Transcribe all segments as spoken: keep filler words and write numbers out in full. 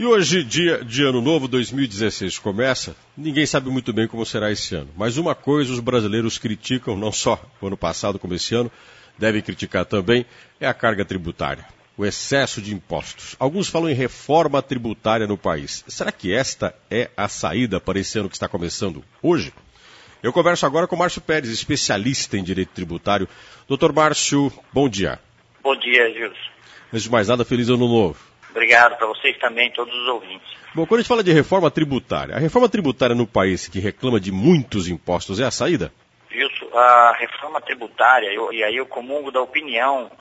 E hoje, dia de Ano Novo dois mil e dezesseis começa, ninguém sabe muito bem como será esse ano. Mas uma coisa os brasileiros criticam, não só o ano passado como esse ano, devem criticar também, é a carga tributária, o excesso de impostos. Alguns falam em reforma tributária no país. Será que esta é a saída para esse ano que está começando hoje? Eu converso agora com Márcio Pérez, especialista em direito tributário. Doutor Márcio, bom dia. Bom dia, Gilson. Antes de mais nada, feliz Ano Novo. Obrigado para vocês também, todos os ouvintes. Bom, quando a gente fala de reforma tributária, a reforma tributária no país que reclama de muitos impostos é a saída? Gilson, a reforma tributária, eu, e aí eu comungo da opinião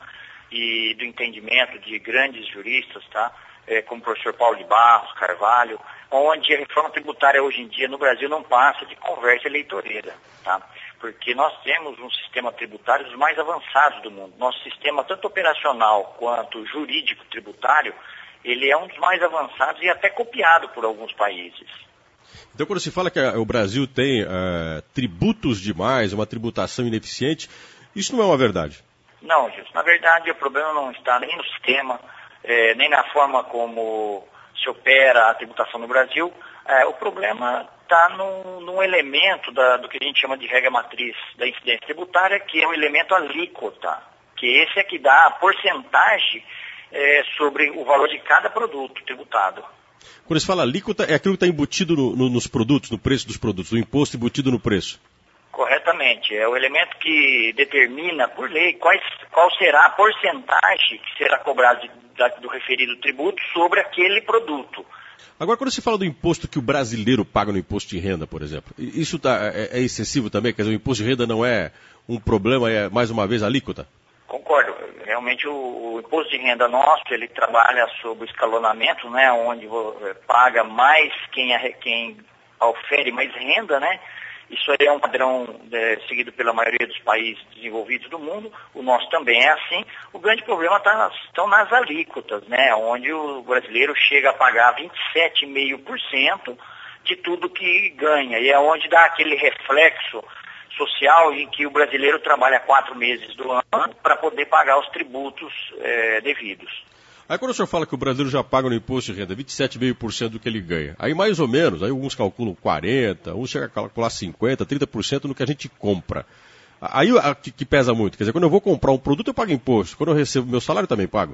e do entendimento de grandes juristas, tá? É, como o professor Paulo de Barros, Carvalho, onde a reforma tributária hoje em dia no Brasil não passa de conversa eleitoreira, tá? Porque nós temos um sistema tributário dos mais avançados do mundo. Nosso sistema, tanto operacional quanto jurídico tributário, ele é um dos mais avançados e até copiado por alguns países. Então, quando se fala que o Brasil tem uh, tributos demais, uma tributação ineficiente, isso não é uma verdade? Não, Gilson. Na verdade, o problema não está nem no sistema, eh, nem na forma como se opera a tributação no Brasil. Eh, o problema está num, num elemento da, do que a gente chama de regra matriz da incidência tributária, que é o elemento alíquota, que esse é que dá a porcentagem É, sobre o valor de cada produto tributado. Quando se fala alíquota, é aquilo que está embutido no, no, nos produtos, no preço dos produtos, o imposto embutido no preço. Corretamente. É o elemento que determina, por lei, quais, qual será a porcentagem que será cobrada do referido tributo sobre aquele produto. Agora, quando se fala do imposto que o brasileiro paga no imposto de renda, por exemplo, isso tá, é, é excessivo também? Quer dizer, o imposto de renda não é um problema, é mais uma vez alíquota? Concordo. Realmente o, o imposto de renda nosso, ele trabalha sobre o escalonamento, né, onde paga mais quem, quem ofere mais renda, né? Isso aí é um padrão é, seguido pela maioria dos países desenvolvidos do mundo. O nosso também é assim. O grande problema tá, estão nas alíquotas, né, onde o brasileiro chega a pagar vinte e sete vírgula cinco por cento de tudo que ganha. E é onde dá aquele reflexo social em que o brasileiro trabalha quatro meses do ano para poder pagar os tributos é, devidos. Aí quando o senhor fala que o brasileiro já paga no imposto de renda vinte e sete vírgula cinco por cento do que ele ganha, aí mais ou menos, aí alguns calculam quarenta por cento, uns chegam a calcular cinquenta por cento, trinta por cento no que a gente compra. Aí a, que, que pesa muito, quer dizer, quando eu vou comprar um produto eu pago imposto, quando eu recebo meu salário eu também pago?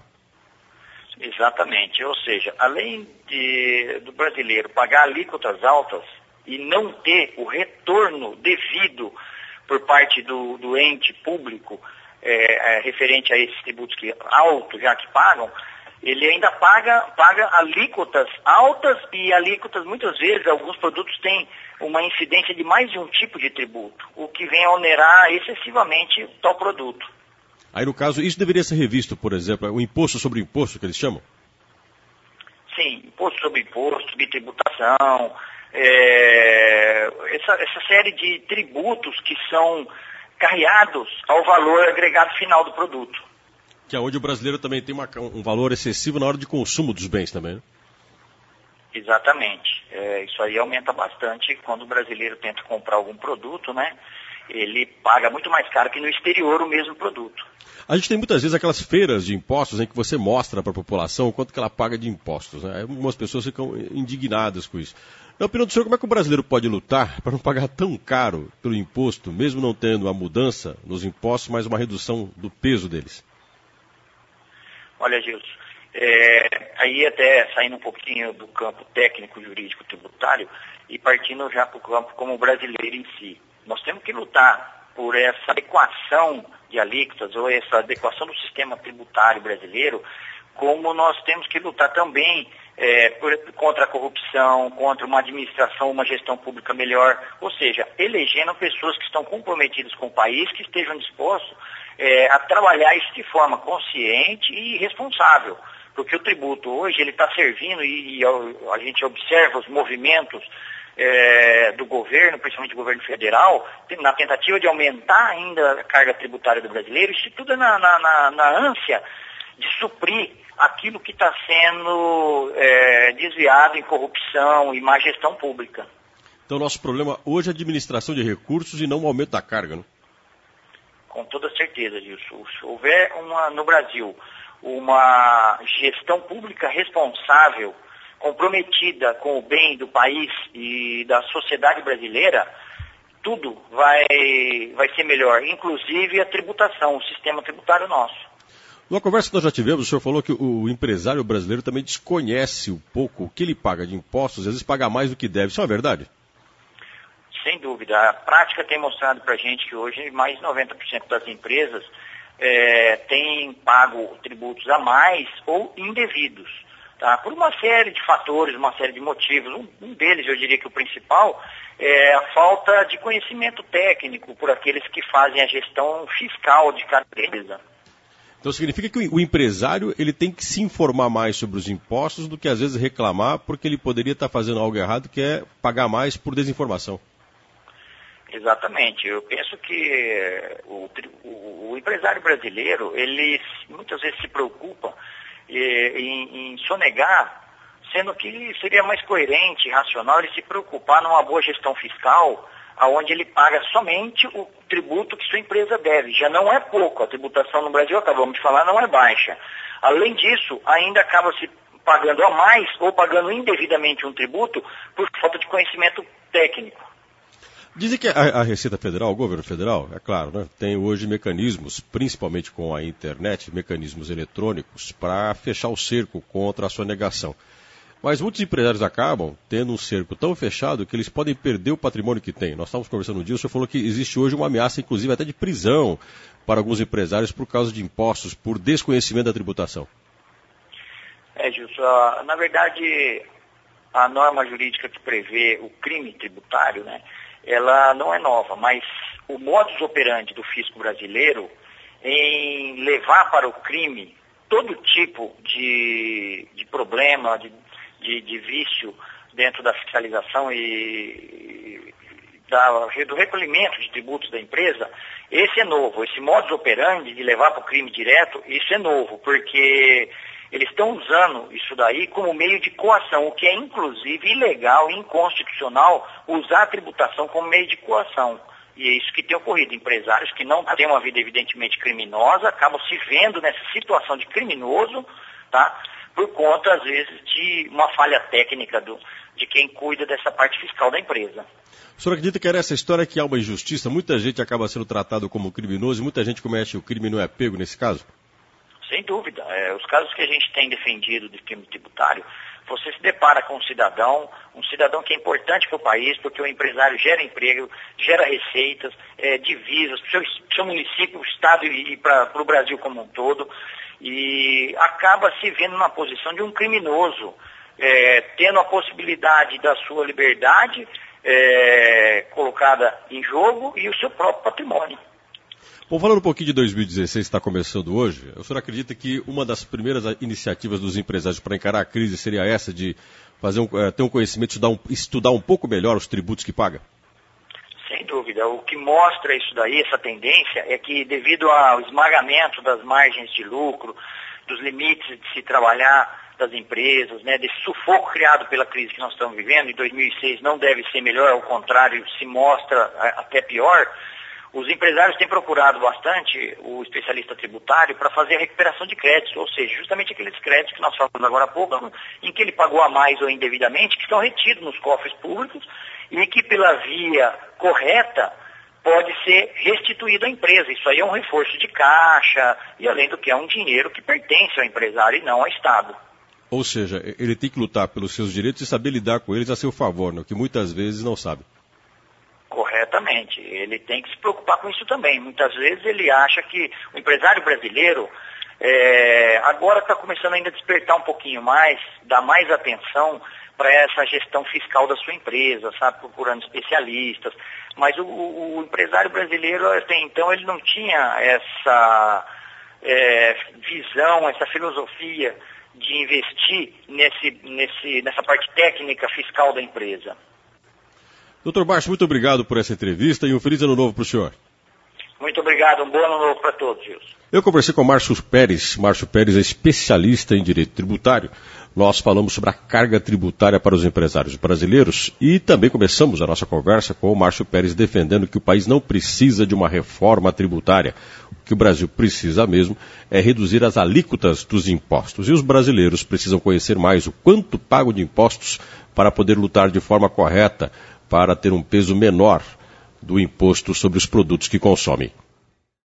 Exatamente, ou seja, além de, do brasileiro pagar alíquotas altas e não ter o retorno devido por parte do, do ente público é, é, referente a esses tributos que altos já que pagam, ele ainda paga, paga alíquotas altas e alíquotas, muitas vezes, alguns produtos têm uma incidência de mais de um tipo de tributo, o que vem a onerar excessivamente tal produto. Aí, no caso, isso deveria ser revisto, por exemplo, o imposto sobre imposto, que eles chamam? Sim, imposto sobre imposto, bitributação, é, essa, essa série de tributos que são carreados ao valor agregado final do produto. Que é onde o brasileiro também tem uma, um valor excessivo na hora de consumo dos bens também, né? Exatamente. É, isso aí aumenta bastante quando o brasileiro tenta comprar algum produto, né? Ele paga muito mais caro que no exterior o mesmo produto. A gente tem muitas vezes aquelas feiras de impostos em que você mostra para a população o quanto que ela paga de impostos, né? Algumas pessoas ficam indignadas com isso. Na opinião do senhor, como é que o brasileiro pode lutar para não pagar tão caro pelo imposto, mesmo não tendo uma mudança nos impostos, mas uma redução do peso deles? Olha, Gilson, é, aí até saindo um pouquinho do campo técnico, jurídico, tributário e partindo já para o campo como brasileiro em si. Nós temos que lutar por essa adequação de alíquotas ou essa adequação do sistema tributário brasileiro, como nós temos que lutar também é, por, contra a corrupção, contra uma administração, uma gestão pública melhor, ou seja, elegendo pessoas que estão comprometidas com o país, que estejam dispostos é, a trabalhar isso de forma consciente e responsável, porque o tributo hoje ele está servindo e, e a, a gente observa os movimentos É, do governo, principalmente do governo federal, na tentativa de aumentar ainda a carga tributária do brasileiro, isso tudo é na, na, na, na ânsia de suprir aquilo que está sendo é, desviado em corrupção e má gestão pública. Então, nosso problema hoje é a administração de recursos e não o aumento da carga, né? Com toda certeza, Gilson. Se houver uma, no Brasil uma gestão pública responsável, comprometida com o bem do país e da sociedade brasileira, tudo vai, vai ser melhor, inclusive a tributação, o sistema tributário nosso. Numa conversa que nós já tivemos, o senhor falou que o empresário brasileiro também desconhece um pouco o que ele paga de impostos, às vezes paga mais do que deve. Isso é uma verdade? Sem dúvida. A prática tem mostrado para a gente que hoje mais de noventa por cento das empresas é, têm pago tributos a mais ou indevidos, tá? Por uma série de fatores, uma série de motivos. Um, um deles, eu diria que o principal, é a falta de conhecimento técnico por aqueles que fazem a gestão fiscal de cada empresa. Então significa que o empresário ele tem que se informar mais sobre os impostos do que às vezes reclamar porque ele poderia estar fazendo algo errado, que é pagar mais por desinformação. Exatamente. Eu penso que o, o, o empresário brasileiro, ele muitas vezes se preocupa eh, em, em sonegar, sendo que seria mais coerente, racional, ele se preocupar numa boa gestão fiscal, onde ele paga somente o tributo que sua empresa deve. Já não é pouco, a tributação no Brasil, acabamos de falar, não é baixa. Além disso, ainda acaba se pagando a mais ou pagando indevidamente um tributo por falta de conhecimento técnico. Dizem que a, a Receita Federal, o governo federal, é claro, né, tem hoje mecanismos, principalmente com a internet, mecanismos eletrônicos, para fechar o cerco contra a sonegação. Mas muitos empresários acabam tendo um cerco tão fechado que eles podem perder o patrimônio que têm. Nós estávamos conversando um dia, o senhor falou que existe hoje uma ameaça, inclusive até de prisão, para alguns empresários por causa de impostos, por desconhecimento da tributação. É, Gilson, na verdade, a norma jurídica que prevê o crime tributário, né, ela não é nova, mas o modus operandi do fisco brasileiro em levar para o crime todo tipo de, de problema, de De, de vício dentro da fiscalização e, e da, do recolhimento de tributos da empresa, esse é novo. Esse modus operandi de levar para o crime direto, isso é novo, porque eles estão usando isso daí como meio de coação, o que é inclusive ilegal e inconstitucional usar a tributação como meio de coação. E é isso que tem ocorrido. Empresários que não têm uma vida evidentemente criminosa acabam se vendo nessa situação de criminoso, tá? Por conta, às vezes, de uma falha técnica do, de quem cuida dessa parte fiscal da empresa. O senhor acredita que era essa história que há uma injustiça? Muita gente acaba sendo tratado como criminoso e muita gente comete o crime e não é pego nesse caso? Sem dúvida. É, os casos que a gente tem defendido de crime tributário, você se depara com um cidadão, um cidadão que é importante para o país, porque o empresário gera emprego, gera receitas, é, divisas para o seu, seu município, o estado e, e para o Brasil como um todo. E acaba se vendo na posição de um criminoso, é, tendo a possibilidade da sua liberdade é, colocada em jogo e o seu próprio patrimônio. Bom, falando um pouquinho de dois mil e dezesseis, que está começando hoje, o senhor acredita que uma das primeiras iniciativas dos empresários para encarar a crise seria essa de fazer um, ter um conhecimento, estudar um, estudar um pouco melhor os tributos que paga? Sem dúvida. O que mostra isso daí, essa tendência, é que devido ao esmagamento das margens de lucro, dos limites de se trabalhar das empresas, né, desse sufoco criado pela crise que nós estamos vivendo, em dois mil e seis não deve ser melhor, ao contrário, se mostra até pior, os empresários têm procurado bastante o especialista tributário para fazer a recuperação de créditos, ou seja, justamente aqueles créditos que nós falamos agora há pouco, em que ele pagou a mais ou indevidamente, que estão retidos nos cofres públicos, e que pela via correta pode ser restituído à empresa. Isso aí é um reforço de caixa e além do que é um dinheiro que pertence ao empresário e não ao Estado. Ou seja, ele tem que lutar pelos seus direitos e saber lidar com eles a seu favor, né? Que muitas vezes não sabe. Corretamente. Ele tem que se preocupar com isso também. Muitas vezes ele acha que o empresário brasileiro é, agora está começando ainda a despertar um pouquinho mais, dar mais atenção para essa gestão fiscal da sua empresa, sabe, procurando especialistas. Mas o, o, o empresário brasileiro, até então, ele não tinha essa é, visão, essa filosofia de investir nesse, nesse, nessa parte técnica fiscal da empresa. doutor Bartz, muito obrigado por essa entrevista e um feliz ano novo para o senhor. Muito obrigado, um bom ano novo para todos, Gilson. Eu conversei com o Márcio Pérez. Márcio Pérez é especialista em direito tributário. Nós falamos sobre a carga tributária para os empresários brasileiros e também começamos a nossa conversa com o Márcio Pérez defendendo que o país não precisa de uma reforma tributária. O que o Brasil precisa mesmo é reduzir as alíquotas dos impostos. E os brasileiros precisam conhecer mais o quanto pagam de impostos para poder lutar de forma correta, para ter um peso menor do imposto sobre os produtos que consomem.